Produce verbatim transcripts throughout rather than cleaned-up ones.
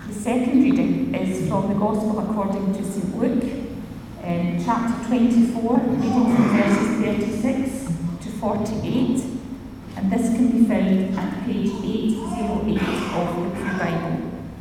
The second reading is from the Gospel according to Saint Luke, um, chapter twenty-four, reading from verses thirty-six to forty-eight, and this can be found at page eight oh eight of the Pew Bible.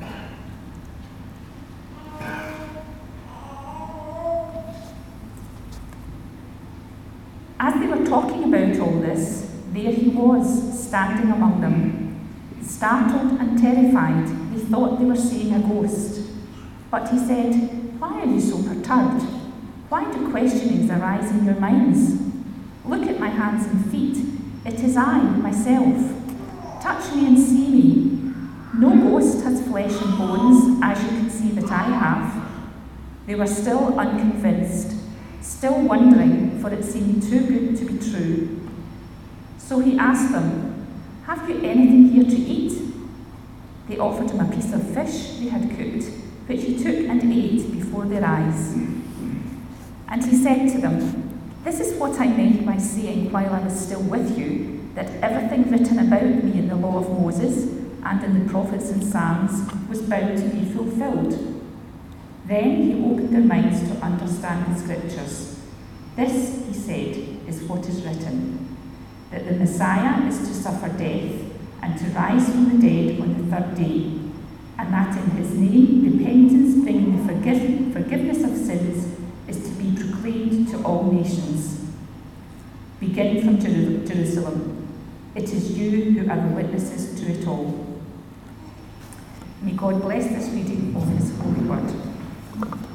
As they were talking about all this, there he was, standing among them. Startled and terrified, they thought they were seeing a ghost. But he said, "Why are you so perturbed? Why do questionings arise in your minds? Look at my hands and feet. It is I, myself. Touch me and see me. No ghost has flesh and bones, as you can see that I have." They were still unconvinced, still wondering, for it seemed too good to be true. So he asked them, "Have you anything here to eat?" They offered him a piece of fish they had cooked, which he took and ate before their eyes. And he said to them, "This is what I meant by saying while I was still with you, that everything written about me in the law of Moses and in the prophets and Psalms was bound to be fulfilled." Then he opened their minds to understand the scriptures. "This," he said, "is what is written, that the Messiah is to suffer death and to rise from the dead on the third day, and that in his name repentance bringing the forgive- forgiveness of sins is to be proclaimed to all nations, begin from Jeru- Jerusalem. It is you who are the witnesses to it all." May God bless this reading of his holy word.